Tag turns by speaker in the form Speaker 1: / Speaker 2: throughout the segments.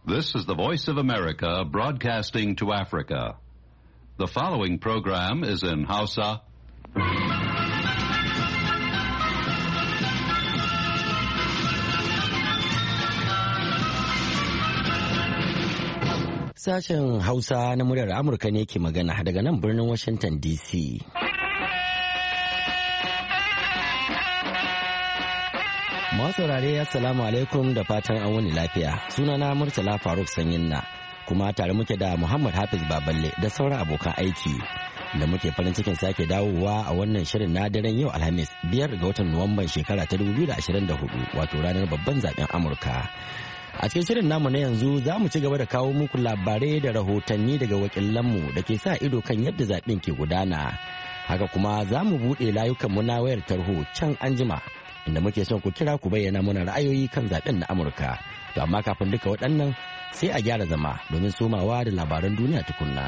Speaker 1: This is the Voice of America broadcasting to Africa. The following program is in Hausa.
Speaker 2: Sashen Hausa na muryar Amurka ne ke magana daga nan birnin Washington DC. Masu saurare assalamu alaikum da fatan an wani lafiya. Sunana Murtala Faruk Sanyinna kuma tare muke da Muhammad Hafiz Baballe da sauran abokan aiki da muke farin cikin sake dawowa a wannan shirin na daren yau Alhamis 5 ga watan Nuwamban shekara ta 2024 wato ranar babban zaben Amurka. A cikin shirin namu na yanzu za mu ci gaba da kawo muku labarai da rahotanni daga wakilanmu da ke sa ido kan yadda zaben ke gudana. Haka kuma za mu buɗe layukanmu na wayar tarho can anjima inda muke son ku kira ku bayyana mana ra'ayoyi kan zaben na Amurka. To amma kafin duka waɗannan sai a gyara zama domin somawa da labaran duniya tukunna.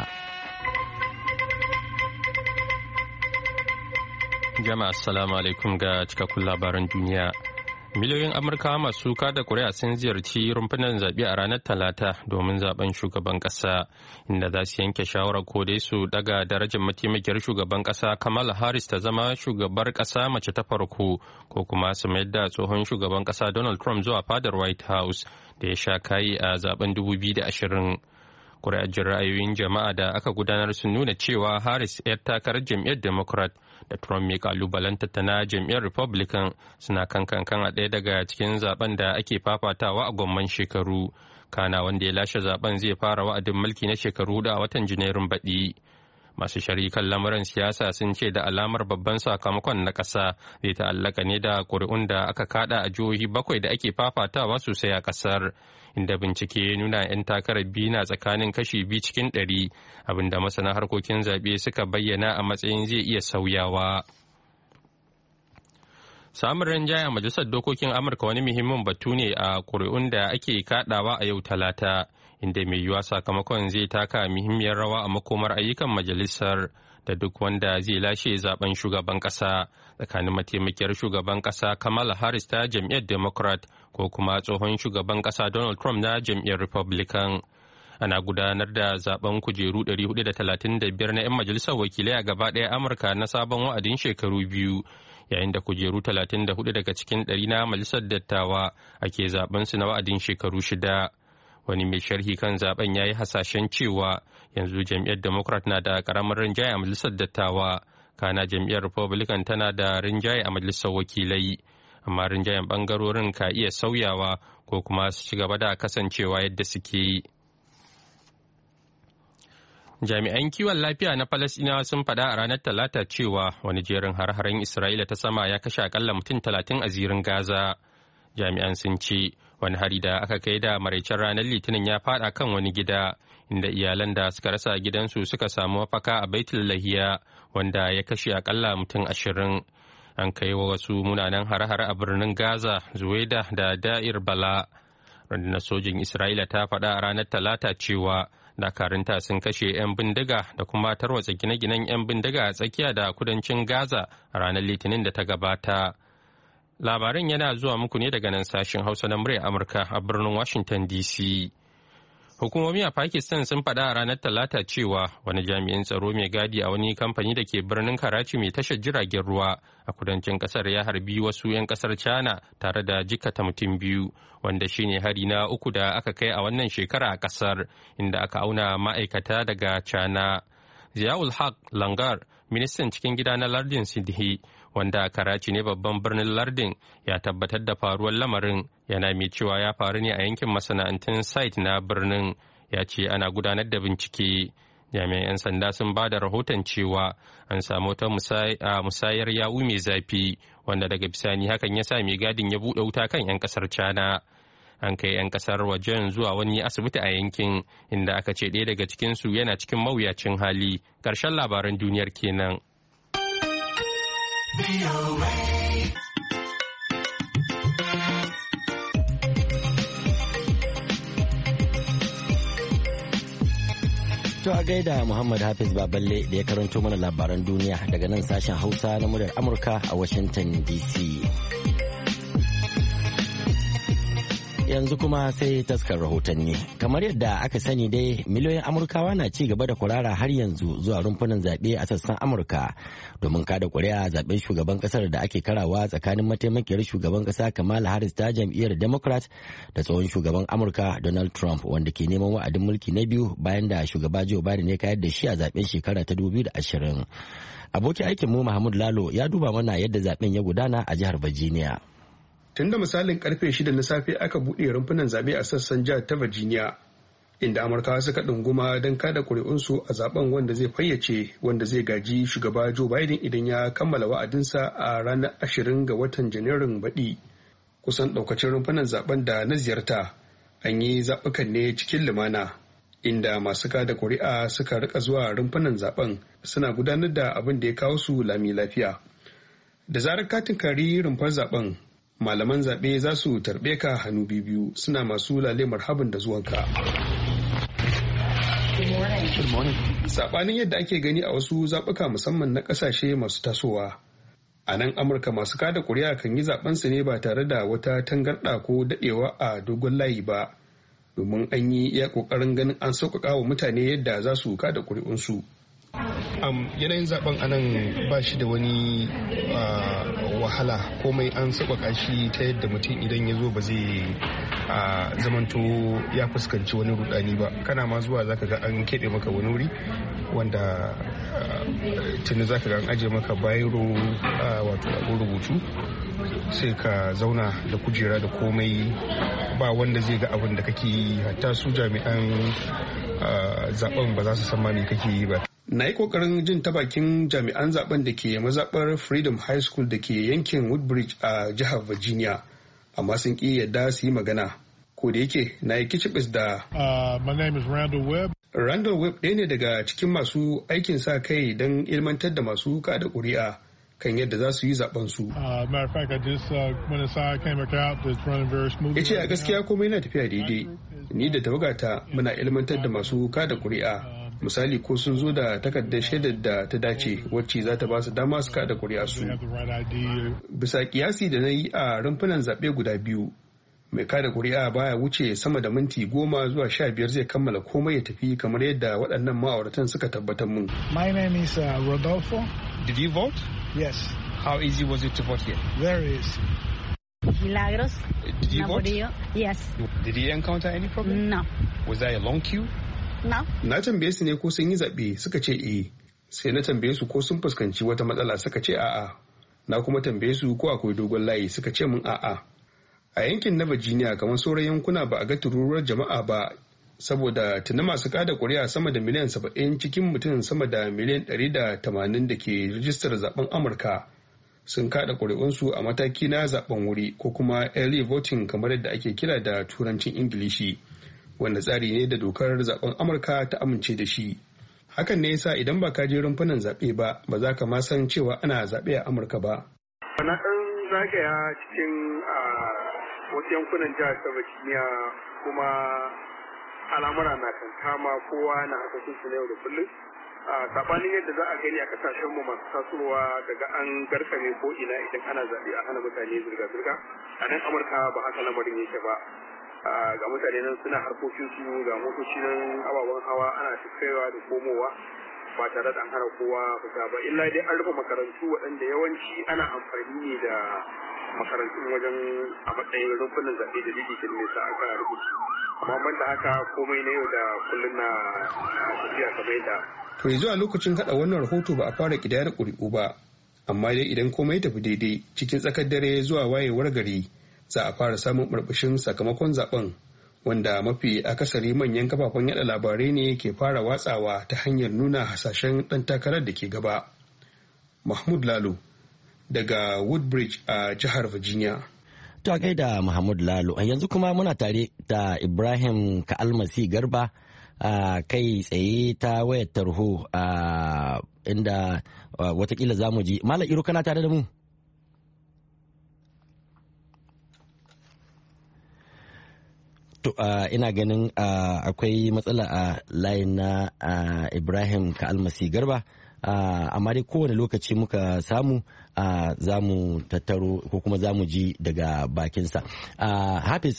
Speaker 3: Jama'a assalamu alaikum ga cikakkun labaran duniya. Miliyoyin Amurka masu kada kuri'a sun ziyarci rumfunan zaɓe a ranar Talata domin zaben shugaban ƙasa, inda za su yanke shawarar ko dai su daga darajar mataimakiyar shugaban ƙasa Kamala Harris ta zama shugabar ƙasa mace ta farko, ko kuma su mayar da tsohon shugaban ƙasa Donald Trump zuwa fadar White House da ya sha kayi a zaben 2020. Kuri'ar jin ra'ayoyin jama'a da aka gudanar sun nuna cewa Harris 'yar takarar jam'iyyar Democrat da Trump mai kalubalanta ta na jam'iyyar Republican suna kan a ɗaya daga cikin zaben da ake fafatawa a gwamman shekaru. Kana wanda ya lashe zaben zai fara wa'adin mulki na shekaru da watan Janairun baɗi. Masu kan lamuran siyasa sun ce da alamar babban sakamakon na ƙasa zai ta'allaka ne da ƙuri'un da aka kada a jihohi 7 da ake fafatawa sosai a ƙasar, inda bincike ya nuna 'yan takarar biyu na tsakanin kashi 2 cikin 100, abinda masana harkokin zaɓe suka bayyana a matsayin zai iya sauyawa. Samun rinjaye a Majalisar Dokokin Amurka wani muhimmin batu ne a ƙuri'un da ake kaɗawa a yau Talata, inda mai yiwuwa sakamakon zai taka muhimmiyar rawa a makomar ayyukan majalisar da duk wanda zai lashe zaben shugaban ƙasa tsakanin mataimakiyar shugaban ƙasa Kamala Harris ta jam'iyyar Democrat ko kuma tsohon shugaban ƙasa Donald Trump na jam'iyyar Republican. Ana gudanar da zaben kujeru 435 na 'yan majalisar wakilai a gaba ɗaya Amurka na sabon wa'adin shekaru biyu, yayin da kujeru 34 daga cikin 100 na majalisar dattawa ake zaben su na wa'adin shekaru 6. Wani mai sharhi kan zaben ya yi hasashen cewa yanzu jam'iyyar Democrat na da karamar rinjaye a majalisar dattawa, kana jam'iyyar Republican tana da rinjaye a majalisar wakilai, amma rinjayen bangarorin ka iya sauyawa ko kuma su ci gaba da kasancewa yadda suke yi. Jami'an kiwon lafiya na Falasɗinawa sun faɗa a ranar Talata cewa wani jerin har-haren Isra'ila ta sama ya kashe akalla mutum 30 a zirin Gaza. Jami'an sun ce wani hari da aka kai da maraicen ranar Litinin ya faɗa kan wani gida, inda iyalan da suka rasa gidansu suka samu mafaka a Baitul Lahiya, wanda ya kashe akalla mutum 20. An kai wa wasu munanan har-hare a birnin Gaza, Zuwaida da Da'ir Bala. Rundunar sojin Isra'ila ta faɗa a ranar Talata cewa dakarunta sun kashe 'yan bindiga da kuma tarwatsa gine-ginen 'yan bindiga a tsakiya da kudancin Gaza a ranar Litinin da ta gabata. Labaran yana zuwa muku ne daga nan sashen Hausa na muryar Amurka a birnin Washington DC. Hukumomi a Pakistan sun faɗa a ranar Talata cewa wani jami'in tsaro mai gadi a wani kamfani da ke birnin Karachi mai tashar jiragen ruwa a kudancin kasar ya harbi wasu 'yan kasar China tare da jikkata mutum 2, wanda shine hari na 3 da aka kai a wannan shekara a kasar, inda aka auna ma'aikata daga China. Ziaul Haq Langar, ministan cikin gida na lardin Sindhi, wanda Karachi ne babban birnin lardin, ya tabbatar da faruwar lamarin, yana mai cewa ya faru ne a yankin masana'antun site na birnin. Ya ce ana gudanar da bincike. Jami'an 'yan sanda sun ba da rahoton cewa an samu wata musayar yawu mai zafi, wanda daga bisani hakan ya sa mai gadin ya buɗe wuta kan 'yan ƙasar China. An kai 'yan ƙasar wajen zuwa wani asibiti a yankin, inda aka ce ɗaya daga cikinsu yana cikin mawuyacin hali. Ƙarshen labaran duniyar kenan.
Speaker 2: To a gaida Muhammad Hafiz Baballe da ya karanto mana labaran duniya daga nan sashen Hausa na muryar Amurka a Washington DC. yanzu kuma sai taskar rahotanni. Kamar yadda aka sani dai miliyoyin Amurkawa na ci gaba da kurara har yanzu zuwa rumfunan zaɓe a sassan Amurka domin kada ƙuri'a zaɓen shugaban ƙasar da ake karawa tsakanin mataimakiyar shugaban ƙasa Kamala Harris ta jam'iyyar Democrat da tsohon shugaban Amurka Donald Trump wanda ke neman wa'adin mulki na biyu bayan da shugaba Joe Biden ya kayar da shi a zaɓen shekara ta 2020. Abokin aikinmu Mahmud Lalo ya duba mana yadda zaɓen ya gudana a jihar Virginia.
Speaker 4: Tun da misalin karfe 6 na safe aka buɗe rumfunan zaɓe a sassan jihar ta Virginia, inda Amurkawa suka ɗunguma don kada ƙuri'unsu a zaben wanda zai fayyace wanda zai gaji shugaba Joe Biden idan ya kammala wa'adinsa a ranar 20 ga watan Janairun baɗi. Kusan ɗaukacin rumfunan zaben da na ziyarta an yi zaɓukan ne cikin lumana, inda masu kada ƙuri'a suka rika zuwa rumfunan zaben suna gudanar da abin da ya kawo su lami lafiya. Da zarar katin kari rumfar zaben, malaman zaɓe za su tarbe ka hannu biyu suna masu lale marhaban da zuwanka. Saɓanin yadda ake gani a wasu zaɓuka musamman na ƙasashe masu tasowa. A nan Amurka masu kada ƙuri'a kan yi zaɓensu ne ba tare da wata tangarɗa ko daɗewa a dogon layi ba, domin an yi iya ƙoƙarin ganin an sauƙaƙa wa mutane yadda za su kada ƙuri'unsu. Yanayin zaben anan ba shi da wani wahala, komai an sauƙaƙa shi ta yadda mutum idan ya zo ba zai zamanto ya fuskanci wani rudani ba. Kana ma zuwa zaka ga an keɓe maka wani wuri wanda tuni zaka ga an aje maka bayro wato abin rubutu, sai ka zauna da kujera da komai, ba wanda zai ga abin da kake yi, hatta su jami'an zaben ba za su san ma me kake yi ba. Na yi kokarin jin ta bakin jami'an zaben da ke mazaɓar Freedom High School da ke yankin Woodbridge a jihar Virginia, amma sun ƙi yadda su yi magana. Ko da yake na yi kicibis da
Speaker 5: My name is Randall Webb.
Speaker 4: Randall Webb ɗaya ne daga cikin masu aikin sa kai don ilmantar da masu kada ƙuri'a kan yadda za su yi zaben su. Ya ce a gaskiya komai na tafiya daidai. Ni da tawagata muna ilmantar da masu kada ƙuri'a. Misali ko sun zo da takardar shaidar da ta dace wacce za ta ba su dama su kada ƙuri'a su. Bisa kiyasi da na yi a rumfunan zaɓe guda biyu, mai kada ƙuri'a baya wuce sama da minti 10 zuwa 15 zai kammala komai ya tafi kamar yadda waɗannan ma'auratan suka tabbatar mun.
Speaker 5: My name is Rodolfo.
Speaker 6: Did you vote?
Speaker 5: Yes.
Speaker 6: How easy was it to vote here?
Speaker 5: Very easy.
Speaker 7: Milagros.
Speaker 6: Did you vote?
Speaker 7: Yes.
Speaker 6: Did you encounter any problem?
Speaker 7: No.
Speaker 6: Was there a long queue?
Speaker 7: No.
Speaker 4: Na tambaye su ne ko sun yi zaɓe suka ce eh, sai na tambaye su ko sun fuskanci wata matsala suka ce a'a, na kuma tambaye su ko akwai dogon layi suka ce mun a'a. A yankin na Virginia kamar sauran yankuna ba a ga tururuwar jama'a ba, saboda tuni masu kada ƙuri'a sama da miliyan 70 cikin mutum sama da miliyan 180 da ke rijistar zaben Amurka sun kada ƙuri'unsu a mataki na zaben wuri ko kuma early voting kamar yadda ake kira da turancin Ingilishi, wanda tsari ne da dokar zaben Amurka ta amince da shi. Hakan ne yasa idan ba ka je rumfunan zaɓe ba za ka ma san cewa ana zaɓe a Amurka ba.
Speaker 8: Na ɗan zagaya cikin wasu yankunan jihar ta Virginia kuma al'amura na kankama, kowa na harkokin su na yau da kullum. Sabanin yadda za a gani a kasashen mu masu tasowa daga an garkame ko ina idan ana zaɓe a hana mutane zirga-zirga, a nan Amurka ba haka lamarin yake ba. Ga mutane nan suna harkokin su, ga motoci nan ababen hawa ana kaiwa da komowa ba tare da an hana kowa fita ba, illa dai an rufe makarantu waɗanda yawanci ana amfani ne da makarantun wajen a matsayin rumfunan zaɓe da dijitin nesa aka rubuta, amma ban da haka komai na yau da kullum na tafiya kamar yadda.
Speaker 4: To yanzu a lokacin haɗa wannan rahoto ba a fara ƙidayar ƙuri'u ba, amma dai idan komai tafi daidai cikin tsakar dare zuwa wayewar gari za a fara samun ɓarɓashin sakamakon zaben, wanda mafi akasari manyan kafafen yada labarai ne ke fara watsawa ta hanyar nuna hasashen ɗan takarar da ke gaba. Mahmud Lalo daga Woodbridge a jihar Virginia.
Speaker 2: To a gaida Mahmud Lalo, yanzu kuma muna tare da Ibrahim Ka'almasi Garba a kai tsaye ta wayar tarho inda watakila za mu ji. Malam Iro kana tare da mu? To ina ganin akwai matsala a layin na Ibrahim Ka'almasi Garba. amma dai kowane lokaci muka samu za mu tattaro ko kuma za mu ji daga bakinsa. Hafiz,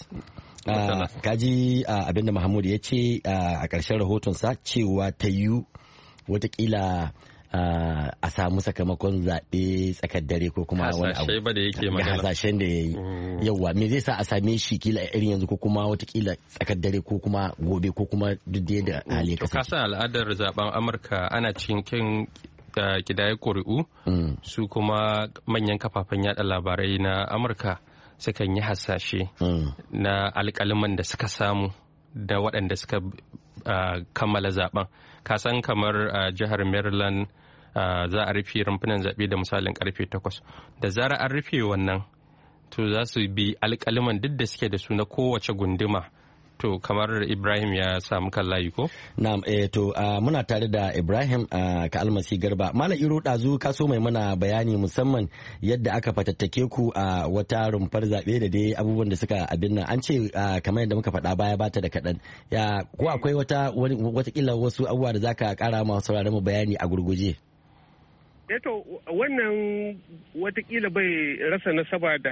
Speaker 2: kaji abinda Mahmud ya ce a ƙarshen rahotonsa cewa ta yi watakila a samu sakamakon zaɓe tsakar dare ko kuma wani abu ga hasashen da ya yi. Yawwa, me zai sa a same shi kila irin yanzu ko kuma watakila tsakar dare ko kuma gobe ko kuma duk da hali kasance.
Speaker 3: Kasan al'adar zaben Amurka ana cikin da kidaye ƙuri'u su kuma manyan kafafen yada labarai na Amurka sukan yi hasashe na alƙaliman da suka samu da waɗanda suka kammala zaben. Kasan kamar jihar Maryland za a rufe rumfunan zaɓe da misalin karfe 8 da zara an rufe wannan to za su bi alƙaliman duk da suke da su na kowace gunduma. To kamar Ibrahim ya samu kan layi ko?
Speaker 2: Na'am, to muna tare da Ibrahim ka almasi garba. Malam Iro ɗazu ka so mai mana bayani musamman yadda aka fatattake ku a wata rumfar zaɓe da dai abubuwan da suka abin nan. An ce kamar yadda muka faɗa baya bata da kaɗan. Ya ko akwai watakila wasu abubuwa da zaka ƙara ma sauraron mu bayani a gurguje?
Speaker 9: Eto wannan watakila bai rasa nasaba da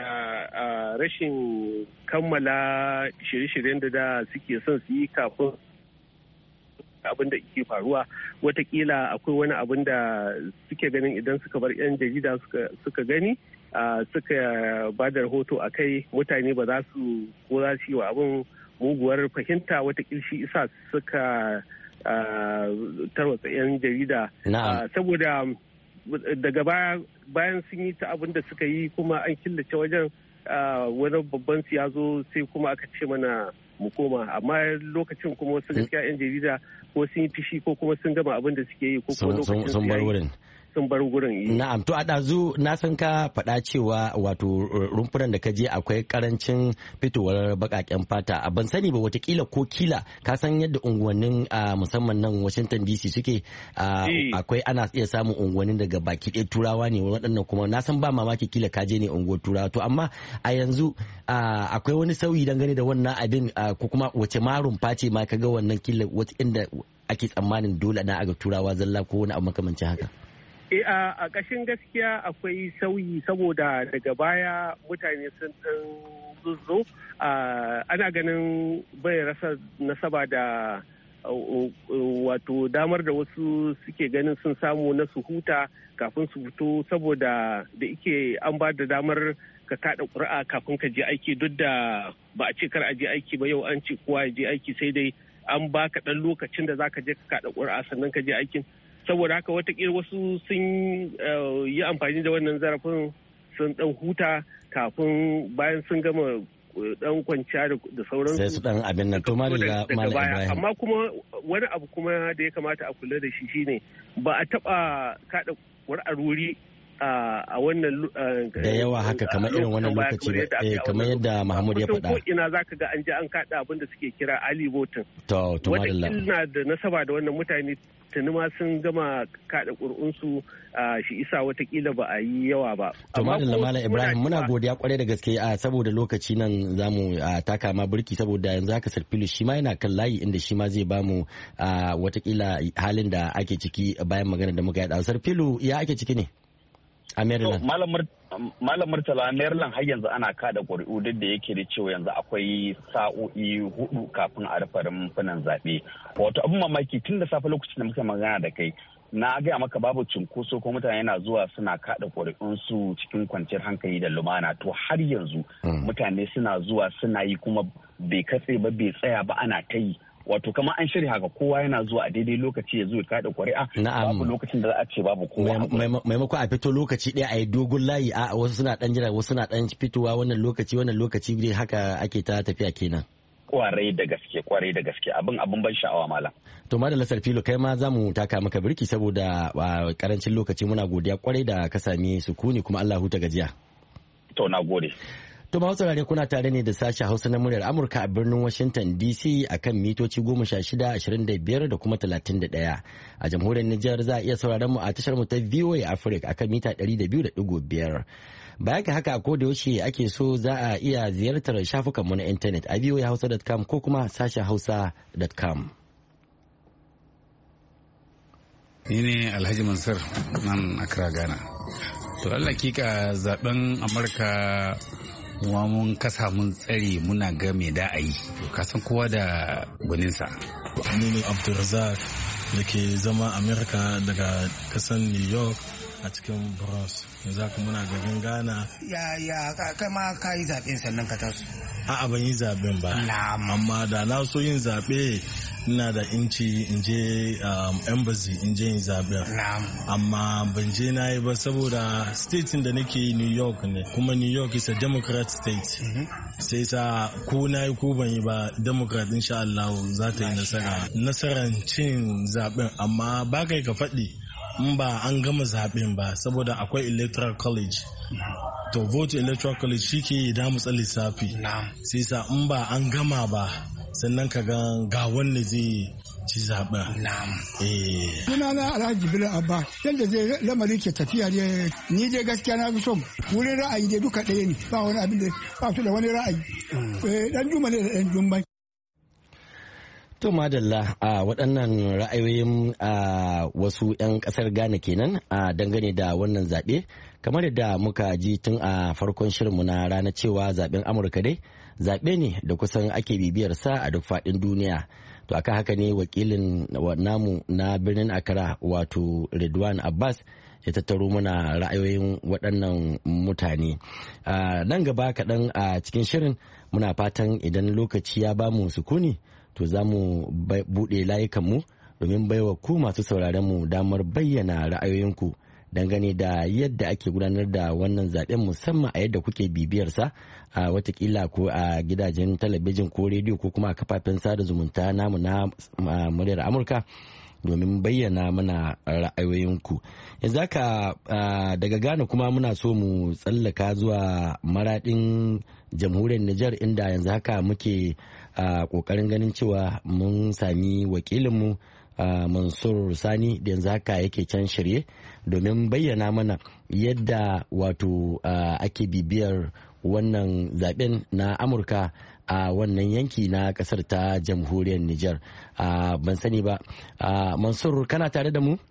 Speaker 9: rashin kammala shirye-shiryen da suke son su yi kafin abin da ke faruwa. Watakila akwai wani abin da suke ganin idan suka bar 'yan jarida suka gani suka ba da rahoto a kai, mutane ba za su ko za su yi wa abin muguwar fahimta. Watakila shi isa suka tarwatsa 'yan jarida saboda daga bayan sun yi ta abin da suka yi kuma an killace wajen wani babban su ya zo sai kuma aka ce mana mu koma, amma lokacin kuma wasu gaskiya 'yan jarida ko sun yi fishi ko kuma sun gama abin da suke yi ko kuma lokacin sun bar wurin. Sun bar gurin.
Speaker 2: Na'am, to a ɗazu na san ka faɗa cewa wato rumfunan da ka je akwai karancin fitowar baƙaƙen fata. Ban sani ba watakila ko kila ka san yadda unguwannin musamman nan Washington DC suke akwai ana iya samun unguwannin daga baki ɗaya turawa ne waɗannan kuma na san ba mamaki kila ka je ne unguwar turawa. To amma a yanzu akwai wani sauyi dangane da wannan abin ko kuma wace ma rumfa ce ma ka ga wannan kila wata inda ake tsammanin dole na aga turawa zalla ko wani abu makamancin haka.
Speaker 9: A ƙashin gaskiya akwai sauyi saboda daga baya mutane sun ɗan zuzzo ana ganin bai rasa nasaba da wato damar da wasu suke ganin sun samu na su huta kafin su fito saboda da ike an ba da damar ka kaɗa ƙuri'a kafin ka je aiki duk da ba a ce kar a je aiki ba, yau an ce kowa ya je aiki sai dai an baka ɗan lokacin da za ka je ka kaɗa ƙuri'a sannan ka je aikin. Saboda haka watakila wasu sun yi amfani da wannan zarafin sun dan huta kafin bayan sun gama dan kwanciya da sauransu.
Speaker 2: Sai su dan abin nan to Malam Ibrahim.
Speaker 9: Amma kuma wani abu kuma da ya kamata a kula da shi shine ba a taba kada ƙuri'ar wuri a wannan
Speaker 2: da yawa haka kamar irin wannan lokaci ba kamar yadda Mahmud ya faɗa.
Speaker 9: Ko ina zaka ga an je an kada abin da suke kira early voting.
Speaker 2: To
Speaker 9: Madalla. Wata da nasaba da wannan mutane tuni ma sun gama kada ƙuri'unsu shi isa watakila ba a yi yawa ba.
Speaker 2: To Madalla Malam Ibrahim muna godiya kwarai da gaske saboda lokaci nan zamu taka ma burki saboda yanzu haka Sarfilu shi ma yana kan layi inda shi ma zai bamu watakila halin da ake ciki bayan magana da muka yi. Sarfilu ya ake ciki ne a Maryland?
Speaker 10: Malam Murtala, Maryland har yanzu ana kada ƙuri'u duk da yake da cewa yanzu akwai sa'o'i 4 kafin a rufe rumfunan zaɓe. Wato abin mamaki tun da safe lokacin da muka magana da kai na gaya maka babu cunkoso ko mutane na zuwa suna kada ƙuri'unsu cikin kwanciyar hankali da lumana. To har yanzu mutane suna zuwa suna yi kuma bai katse ba bai tsaya ba ana ta yi. Wato kamar an shirya haka kowa yana zuwa a daidai lokaci ya zo ya kada ƙuri'a. Babu lokacin da za a ce babu kowa.
Speaker 2: Maimako a fito lokaci ɗaya a yi dogon layi a wasu suna ɗan jira wasu suna ɗan fitowa wannan lokaci dai haka ake ta tafiya kenan.
Speaker 10: Kwarai da gaske abin ban sha'awa malam.
Speaker 2: To Madalla Sarfilo kai ma za mu taka maka birki saboda karancin lokaci muna godiya kwarai da ka sami sukuni kuma Allah huta gajiya.
Speaker 10: To na gode.
Speaker 2: To masu saurare kuna tare ne da sashen Hausa na muryar Amurka a birnin Washington DC akan mitoci 16, 25 da kuma 31. A jamhuriyar Nijar za a iya sauraron mu a tashar mu ta VOA Africa akan mita 200.5. Baya ga haka ko da yaushe ake so za a iya ziyartar shafukan mu na intanet a voahausa.com ko kuma sashen hausa.com.
Speaker 11: Ni ne Alhaji Mansur nan Accra, Ghana. To Allah kika zaben Amurka kuma mun kasa mun tsare muna ga me da a yi. To kasan kowa da gwaninsa.
Speaker 12: Ni ne Abdulrazak da ke zama Amurka daga kasan New York a cikin Bronx. Yanzu haka muna garin Ghana.
Speaker 13: Ya kai ma ka yi zaben sannan ka taso?
Speaker 12: A'a ban yi zaben ba. Amma da na so yin zabe ina da inci in je embassy in je yin zaben. Amma ban je na yi ba saboda state da nake New York ne, kuma New York is a Democrat state. Sai sa ko na yi ko ban yi ba Democrat insha Allah za ta yi nasarar cin zaben, amma ba kai ka faɗi in ba an gama zaben ba saboda akwai electoral college. To vote electoral college shi ke damu lissafi. Sai sa in ba an gama ba sannan ka ga wanda zai ci zaben.
Speaker 14: Sunana Alhaji Bello Abba, yadda zai lamari ke tafiya ne, ni dai gaskiya na fi son wurin ra'ayi dai duka ɗaya ne, ba wani abin da ba su da wani ra'ayi. Dan Juma ne da dan Jummai.
Speaker 2: To madalla a waɗannan ra'ayoyin wasu 'yan ƙasar Ghana kenan a dangane da wannan zaɓe, kamar yadda muka ji tun a farkon shirinmu na rana cewa zaɓen Amurka dai zaɓe ne da kusan ake bibiyar sa a duk faɗin duniya. To aka haka ne wakilin namu na birnin Accra wato Ridwan Abbas ya tattaro mana ra'ayoyin waɗannan mutane. Nan gaba kaɗan a cikin shirin muna fatan idan lokaci ya bamu sukuni to za mu buɗe layukanmu domin baiwa ku masu sauraronmu damar bayyana ra'ayoyinku dangane da yadda ake gudanar da wannan zaɓen, musamman a yadda kuke bibiyarsa a watakila ko a gidajen talabijin ko rediyo ko kuma a kafafen sada zumunta namu na muryar Amurka domin bayyana mana ra'ayoyinku. Yanzu haka daga Ghana kuma muna so mu tsallaka zuwa maraɗin jamhuriyar Nijar, inda yanzu haka muke ƙoƙarin ganin cewa mun sami wakilinmu Mansur Sani da yanzu haka yake can shirye domin bayyana mana yadda wato ake bibiyar wannan zaben na Amurka a wannan yanki na kasar ta jamhuriyar Nijar. Ban sani ba, Mansur kana tare da mu?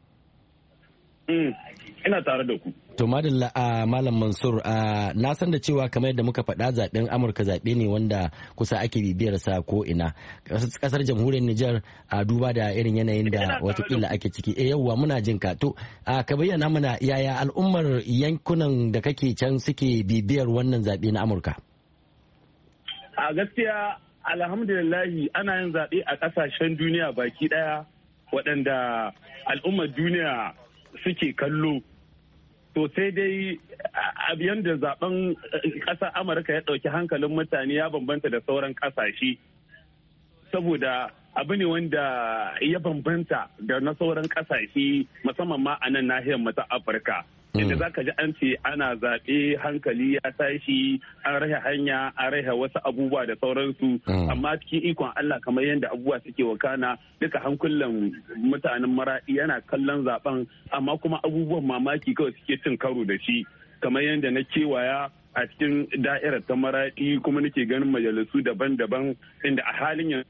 Speaker 10: Ina tare da ku.
Speaker 2: To madalla Malam Mansur, na san da cewa kamar yadda muka faɗa zaɓen Amurka zaɓe ne wanda kusa ake bibiyar sa ko ina. Kasar jamhuriyar Nijar a duba da irin yanayin da watakila ake ciki. Yawwa muna jin ka. To ka bayyana mana yaya al'ummar yankunan da kake can suke bibiyar wannan zaɓe na Amurka?
Speaker 10: A gaskiya alhamdulillahi ana yin zaɓe a ƙasashen duniya baki ɗaya waɗanda al'ummar duniya suke kallo. To sai dai yadda zaben ƙasar Amurka ya ɗauki hankalin mutane ya bambanta da sauran ƙasashe. Saboda abu ne wanda ya bambanta da na sauran ƙasashe musamman ma a nan nahiyar mata Afirka. Yadda za ka ji an ce ana zaɓe hankali ya tashi, an rahe hanya, an rahe wasu abubuwa da sauransu. Amma cikin ikon Allah kamar yadda abubuwa suke wakana duka hankulan mutanen maraɗi yana kallon zaɓen, amma kuma abubuwan mamaki kawai suke cin karo da shi. Kamar yadda na kewaya a cikin da'irar ta maraɗi kuma nake ganin majalisu daban-daban inda a halin yanzu.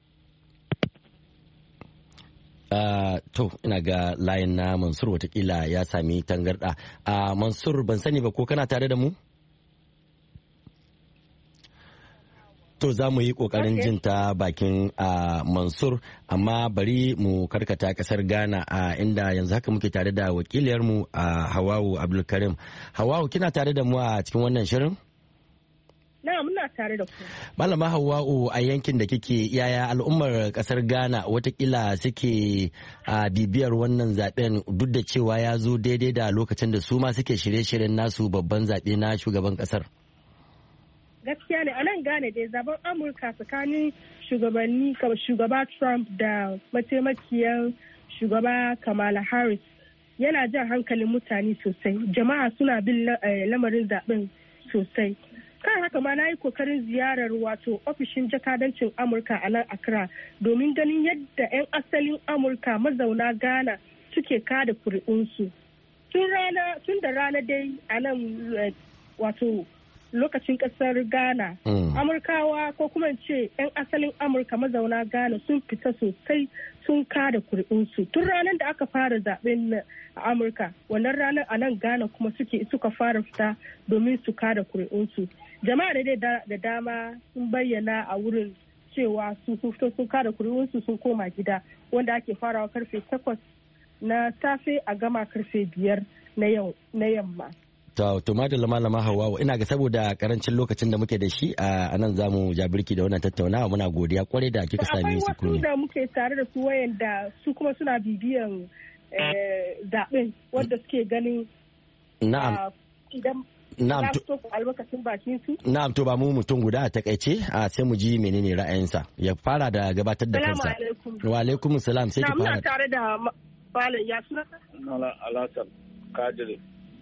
Speaker 2: To ina ga layin na Mansur watakila ya sami tangarda. Mansur ban sani ba ko kana tare da mu? To za mu yi ƙoƙarin jin ta bakin Mansur, amma bari mu karkata ƙasar Ghana inda yanzu haka muke tare da wakiliyarmu Hawawu Abdulkarim. Hawawu kina tare da mu a cikin wannan shirin?
Speaker 15: Na muna tare da ku.
Speaker 2: Malama Hawwa'u, a yankin da kike yaya al'ummar kasar Ghana watakila suke bibiyar wannan zaben duk da cewa ya zo daidai da lokacin da su ma suke shirye-shiryen nasu babban zaɓe na shugaban kasar?
Speaker 15: Gaskiya ne a nan Ghana dai zaben Amurka tsakanin shugabanni kamar shugaba Trump da mataimakiyar shugaba Kamala Harris yana jan hankalin mutane sosai. Jama'a suna bin lamarin zaben sosai. Kan haka ma na yi kokarin ziyarar wato ofishin jakadancin Amurka a nan Accra domin ganin yadda 'yan asalin Amurka mazauna Ghana suke kada kuri'unsu. Tun da rana dai a nan wato lokacin kasar Ghana. Amurkawa ko kuma ce 'yan asalin Amurka mazauna Ghana sun fita sosai sun kada kuri'unsu. Tun ranar da aka fara zaben a Amurka, wannan ranar a nan Ghana kuma suka fara fita domin su kada kuri'unsu. Jama'a da dama sun bayyana a wurin cewa su fito sun kada kuri'unsu sun koma gida, wanda ake farawa karfe 8 na safe a gama karfe 5 na yamma.
Speaker 2: To madalla malama Hawwa, ina ga saboda karancin lokacin da muke da shi a nan zamu ja birki da wannan tattaunawa. Muna godiya kwarai da kika sami su kuni.
Speaker 15: Akwai wasu da muke tare da su wayanda su kuma suna bibiyan zaben wanda suke ganin
Speaker 2: na'am
Speaker 15: idan
Speaker 2: na'am
Speaker 15: to albarkacin bakin su.
Speaker 2: Na'am, to ba mu mutum guda a takaice sai mu ji menene ra'ayinsa. Ya fara da gabatar da kansa. Wa alaikum salam, sai ki fara.
Speaker 15: Muna tare da Malam ya suna
Speaker 16: Alhassan Kadiri.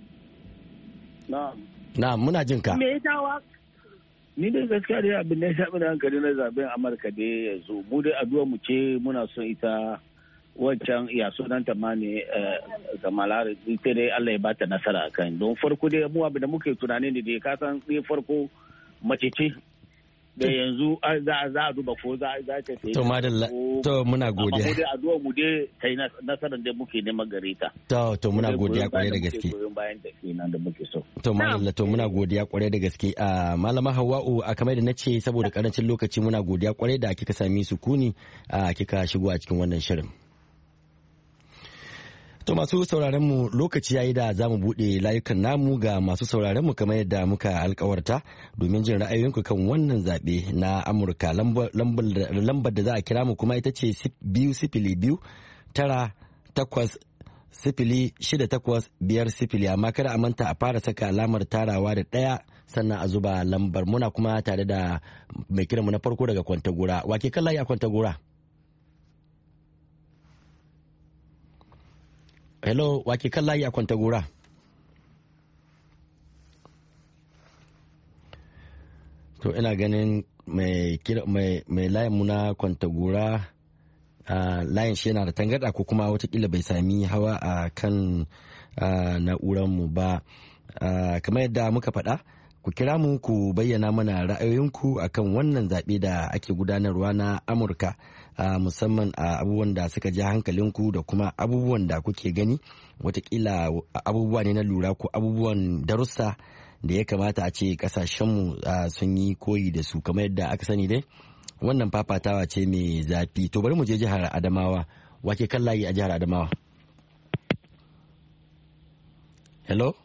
Speaker 2: Na'am, muna jin ka.
Speaker 15: Me ya dawa?
Speaker 16: Ni dai gaskiya dai abin da ya shafi da hankali na zaben Amurka dai yanzu mu dai addu'a mu ce muna son ita wancan ya sunanta ma ne Kamala ita dai Allah ya bata nasara akan don farko dai mu abin da muke tunani ne dai ka san dai farko mace ce da yanzu za a duba ko za ta yi.
Speaker 2: To madalla, to muna godiya.
Speaker 16: Amma mu dai addu'a mu dai ta yi nasarar da muke neman gare ta.
Speaker 2: To muna godiya kwarai da gaske.
Speaker 16: Bayan da kenan da muke so.
Speaker 2: To madalla, to muna godiya kwarai da gaske. Malama Hawwa'u, a kamar da nace saboda karancin lokaci muna godiya kwarai da kika sami sukuni kika shigo a cikin wannan shirin. To masu sauraron mu lokaci yayi da za mu buɗe layukan namu ga masu sauraron mu kamar yadda muka alkawarta domin jin ra'ayoyinku kan wannan zaɓe na Amurka. Lambar da za a kira mu kuma ita ce 202 9-8-0-6-8-5-0, amma kada a manta a fara saka alamar tarawa da 1 sannan a zuba lambar. Muna kuma tare da mai kiranmu na farko daga Kwantagora. Wake kan layi a Kwantagora? Hello, wake kan layi a Kwantagora? To ina ganin mai layin mu na Kwantagora layin shi yana da tangarda ko kuma watakila bai sami hawa a kan na'urar mu ba. Kamar yadda muka faɗa, ku kira mu ku bayyana mana ra'ayoyinku akan wannan zaɓe da ake gudanarwa na Amurka. Musamman a abubuwan da suka ja hankalinku da kuma abubuwan da kuke gani watakila abubuwa ne na lura ko abubuwan darussa da ya kamata a ce kasashenmu sun yi koyi da su. Kamar yadda aka sani dai wannan fafatawa ce mai zafi. To bari mu je jihar Adamawa. Wake kan layi a jihar Adamawa? Hello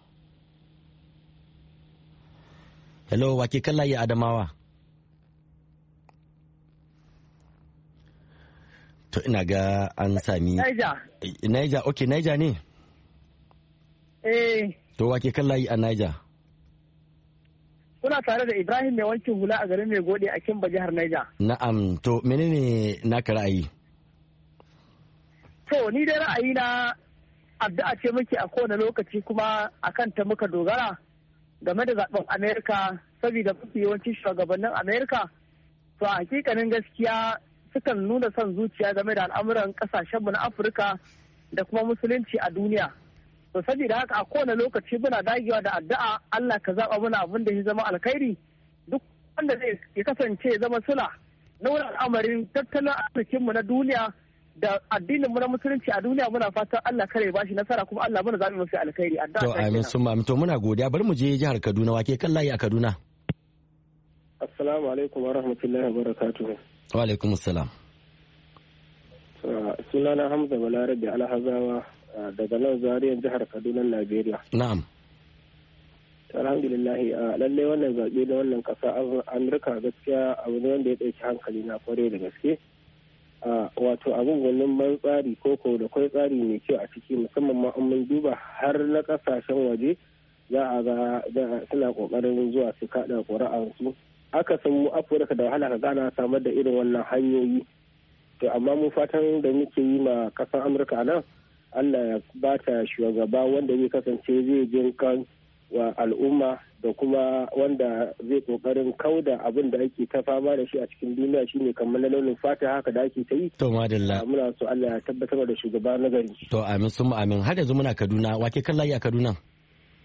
Speaker 2: wake kan layi a Adamawa? To ina ga an sami Niger. Okay, Niger ne? To wake kan layi a Niger?
Speaker 17: Kuna tare da Ibrahim mai wankin hula a garin mai gode a Kimba jihar Niger.
Speaker 2: Na'am, to menene naka ra'ayi?
Speaker 17: To ni dai ra'ayi na addu'a ce muke a kowane lokaci kuma akan ta muka dogara game da zaben Amerika, saboda mafi yawancin shugabannin Amerika to a hakikanin gaskiya sukan nuna son zuciya game da al'amuran kasashenmu na Afirka da kuma musulunci a duniya. To saboda haka a kowane lokaci muna dagewa da addu'a Allah ka zaba mana abin da ya zama alkhairi, duk wanda zai ya kasance zama sula na wani al'amarin tattalin arzikinmu na duniya da addininmu na musulunci a duniya. Muna fatan Allah kare ba shi nasara kuma Allah mana zaɓi mafi alkhairi.
Speaker 2: To amin sun ma to muna godiya. Bari mu je jihar Kaduna. Wake kan layi a Kaduna?
Speaker 18: Assalamu alaikum wa rahmatullahi wa barakatuhu.
Speaker 2: Wa alaikum assalam.
Speaker 18: Sunana Hamza Balarabe Alhazawa daga nan Zariyan jihar Kaduna, Najeriya.
Speaker 2: Na'am.
Speaker 18: Alhamdulillah, lallai wannan zaɓe da wannan ƙasa Amurka gaskiya abu ne wanda ya ɗauki hankali na kwarai da gaske. Wato abin gwanin ban tsari koko da kwai tsari mai kyau a ciki, musamman ma an mun duba har na ƙasashen waje za a ga suna ƙoƙarin zuwa su kaɗa ƙuri'ansu. Aka san mu Afirka da wahala ka gana samar da irin wannan hanyoyi. To amma mu fatan da muke yi ma ƙasar Amurka nan, Allah ya ba ta shugaba wanda zai kasance zai jin kan wa al'umma da kuma wanda zai kokarin kauda abin da ake ta fama da shi a cikin duniya shine kamar na launin fata haka da ake ta yi.
Speaker 2: To madalla.
Speaker 18: Muna so Allah ya tabbatar da shugaba na gari.
Speaker 2: To amin sun amin. Har yanzu muna Kaduna. Wake kan layi a Kaduna?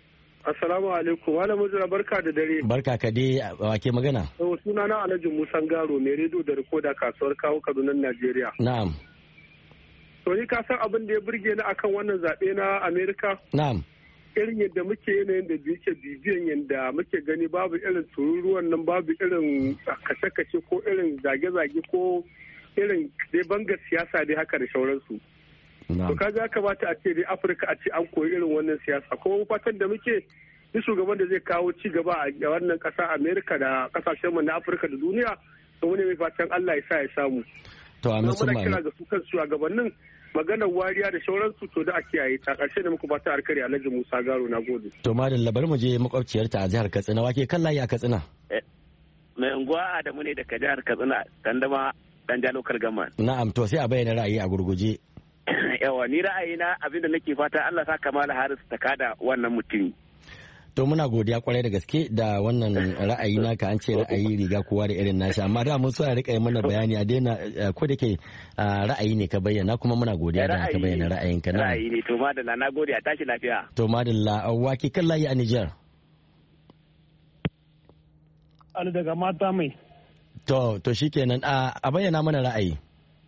Speaker 8: Assalamu alaikum. Wala Mujira barka da dare.
Speaker 2: Barka ka dai wake magana.
Speaker 8: Suna na Alhaji Musa Garo mai rediyo da rikoda kasuwar kawo Kaduna Najeriya.
Speaker 2: Na'am.
Speaker 8: To ni ka san abin da ya burge ni akan wannan zaɓe na Amerika?
Speaker 2: Na'am.
Speaker 8: Irin yadda muke yanayin da yake bibiyan yadda muke gani babu irin tururuwan nan babu irin kashe-kashe ko irin zage-zage ko irin dai bangar siyasa dai haka da sauransu. To kaga ya kamata a ce dai Afirka a ce an koyi irin wannan siyasa kuma fatan da muke duk shugaban da zai kawo ci gaba a wannan ƙasa Amerika da kasashen mu na Afirka da duniya to wani mai fatan Allah ya sa ya samu.
Speaker 2: To amin sun
Speaker 8: muna kira ga su kan shugabannin maganar wariya da sauransu to da a kiyaye ta ƙarshe da muku fata alkari Alhaji Musa Garo na gode.
Speaker 2: To madalla bari mu je makwabciyarta a jihar Katsina wake kan layi a Katsina.
Speaker 19: Mai unguwa Adamu ne daga jihar Katsina Dandama Danja Local Government.
Speaker 2: Na'am to sai a bayyana ra'ayi a gurguje.
Speaker 19: Yawa ni ra'ayina abinda nake fata Allah sa Kamala Harris ta kada wannan mutumi.
Speaker 2: To muna godiya kwarai da gaske da wannan ra'ayi naka an ce ra'ayi riga kowa da irin nashi amma da mun so a rika yi mana bayani a daina ko da ke ra'ayi ne ka bayyana kuma muna godiya da ka bayyana ra'ayinka na.
Speaker 19: Ra'ayi ne to madalla na gode a tashi lafiya.
Speaker 2: To madalla waki kan layi a Niger.
Speaker 9: Ali daga mata mai.
Speaker 2: To shikenan a bayyana mana ra'ayi.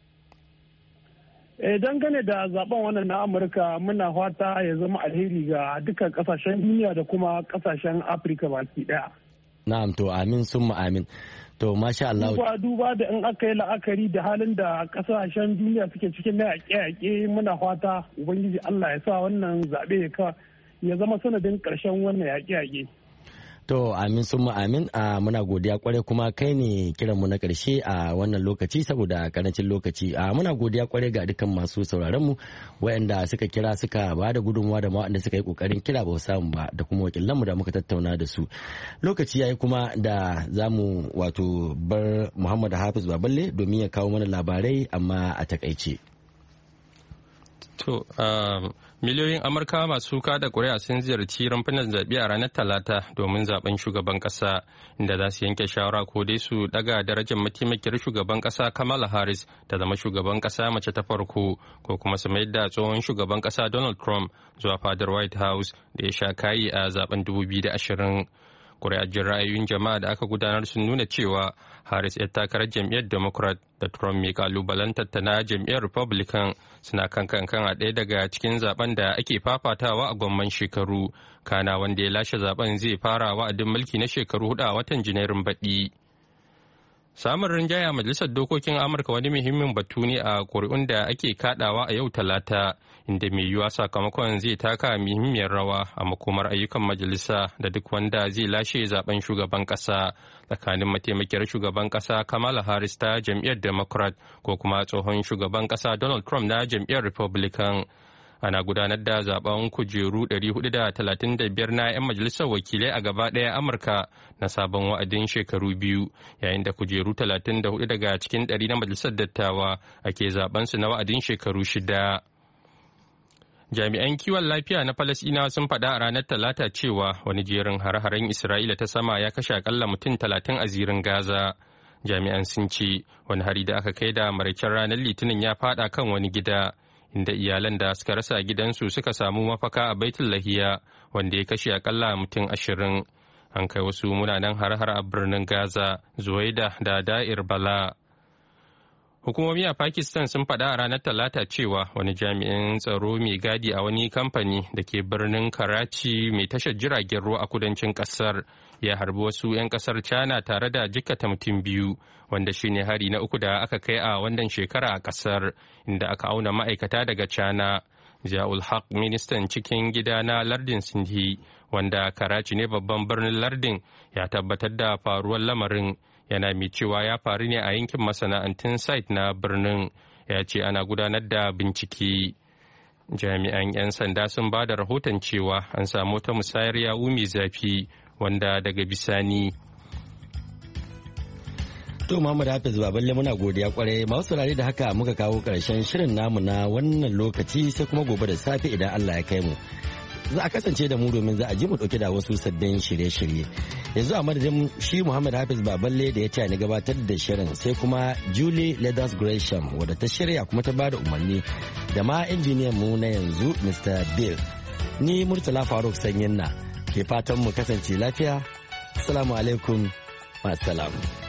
Speaker 9: Dangane da zaben wannan na Amurka muna fata ya zama alheri ga dukkan kasashen duniya da kuma kasashen Afirka baki daya.
Speaker 2: Na'am to amin summa amin. To masha Allah.
Speaker 9: Duba da in aka yi la'akari da halin da kasashen duniya suke cikin na yaƙe-yaƙe muna fata Ubangiji Allah ya sa wannan zaɓe ya zama sanadin ƙarshen wannan yaƙe-yaƙe.
Speaker 2: To amin summa amin muna godiya kwarai kuma kai ne kiranmu na karshe a wannan lokaci saboda karancin lokaci muna godiya kwarai ga dukkan masu sauraron mu waɗanda suka kira suka ba da gudunmuwa da waɗanda suka yi kokarin kira ba samu ba da kuma wakilanmu da muka tattauna da su lokaci yayi kuma da zamu wato bar Muhammad Hafiz Baballe domin ya kawo mana labarai amma a takaice.
Speaker 3: To, miliyoyin Amurka masu kada kuri'a sun ziyarci rumfunan zaɓe a ranar Talata domin zaben shugaban ƙasa, inda za su yanke shawara ko dai su ɗaga darajar mataimakiyar shugaban ƙasa Kamala Harris ta zama shugaban ƙasa mace ta farko, ko kuma su mayar da tsohon shugaban ƙasa Donald Trump zuwa fadar White House da ya sha kayi a zaben 2020. Kuri'ar jin ra'ayoyin jama'a da aka gudanar sun nuna cewa Harris 'yar takarar jam'iyyar Democrat da Trump mai kalubalantar ta na jam'iyyar Republican suna kan a ɗaya daga cikin zaben da ake fafatawa a gwamman shekaru. Kana wanda ya lashe zaben zai fara wa'adin mulki na shekaru 4 a watan Janairun baɗi. Samun rinjaya Majalisar Dokokin Amurka wani muhimmin batu ne a ƙuri'un da ake kaɗawa a yau Talata, inda mai yiwuwa sakamakon zai taka muhimmiyar rawa a makomar ayyukan majalisa da duk wanda zai lashe zaben shugaban ƙasa tsakanin mataimakiyar shugaban ƙasa Kamala Harris ta jam'iyyar Democrat ko kuma tsohon shugaban ƙasa Donald Trump na jam'iyyar Republican. Ana gudanar da zaben kujeru 435 na 'yan majalisar wakilai a gaba ɗaya Amurka na sabon wa'adin shekaru biyu, yayin da kujeru 34 daga cikin 100 na majalisar dattawa ake zaben su na wa'adin shekaru 6. Jami'an kiwon lafiya na Falasɗinawa sun faɗa a ranar Talata cewa wani jerin hare-haren Isra'ila ta sama ya kashe akalla mutum 30 a zirin Gaza. Jami'an sun ce wani hari da aka kai da maraicen ranar Litinin ya faɗa kan wani gida, inda iyalan da suka rasa gidansu suka samu mafaka a Baitul Lahiya, wanda ya kashe akalla mutum 20. An kai wasu munanan har-har a birnin Gaza, Zuwaida da Da'ir Bala. Hukumomi a Pakistan sun faɗa a ranar Talata cewa wani jami'in tsaro mai gadi a wani kamfani da ke birnin Karachi mai tashar jiragen ruwa a kudancin ƙasar ya harbi wasu 'yan ƙasar China tare da jikkata mutum 2, wanda shine hari na 3 da aka kai a wannan shekara a ƙasar, inda aka auna ma'aikata daga China. Ziaul Haq, ministan cikin gida na lardin Sindhi, wanda Karachi ne babban birnin lardin, ya tabbatar da faruwar lamarin. Yana mai cewa ya faru ne a yankin masana'antun site na birnin. Ya ce ana gudanar da bincike. Jami'an 'yan sanda sun ba da rahoton cewa an samu ta musayar yawu mai zafi, wanda daga bisani.
Speaker 2: To Muhammad Hafiz Baballe muna godiya kwarai, masu saurare da haka muka kawo karshen shirin namu na wannan lokaci, sai kuma gobe da safe idan Allah ya kai mu. Za a kasance da mu domin za a ji mu dauke da wasu sabbin shirye-shirye. Yanzu a madadin shi Muhammad Hafiz Baballe da ya taya ni gabatar da shirin, sai kuma Julie Leathers Gresham wadda ta shirya kuma ta bada umarni, da ma injiniyan mu na yanzu Mr. Bill. Ni Murtala Faruk Sanyin na ke fatan mu kasance lafiya. Assalamu alaikum. Assalamu.